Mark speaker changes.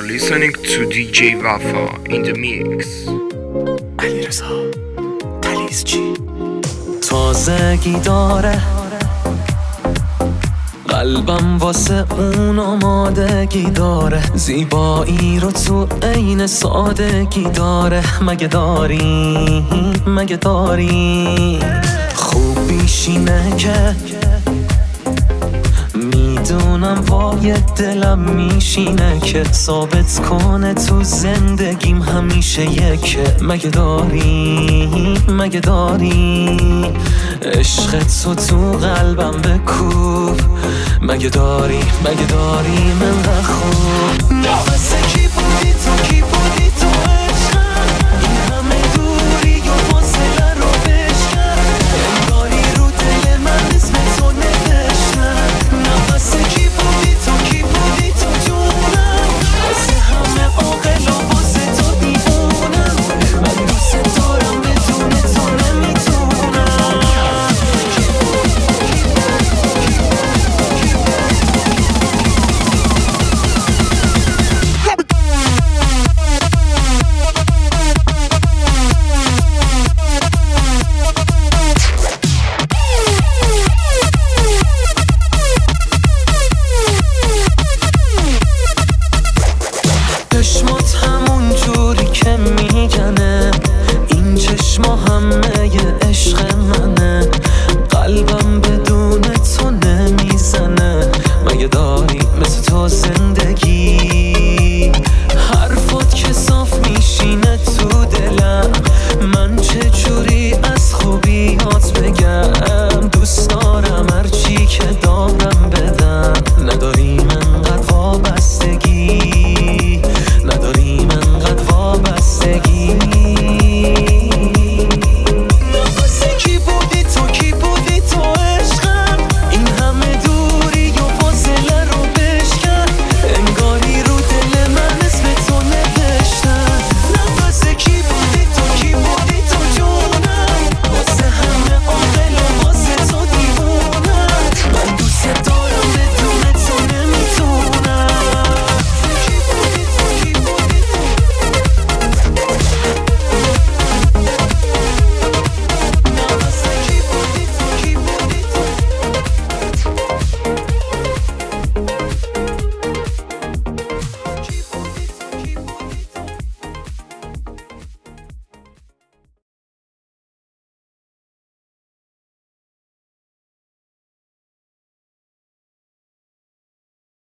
Speaker 1: are listening to DJ Wafa in the mix.
Speaker 2: علیرضا تلیزچی. تازگی داره قلبم واسه اون آمادگی داره، زیبایی رو تو عین سادگی داره. مگه داری خوبیش اینه که میدونم وای دلم میشینه که ثابت کنه تو زندگیم همیشه یکه. مگه داری عشق تو قلبم بکوب. مگه داری من خوب نفس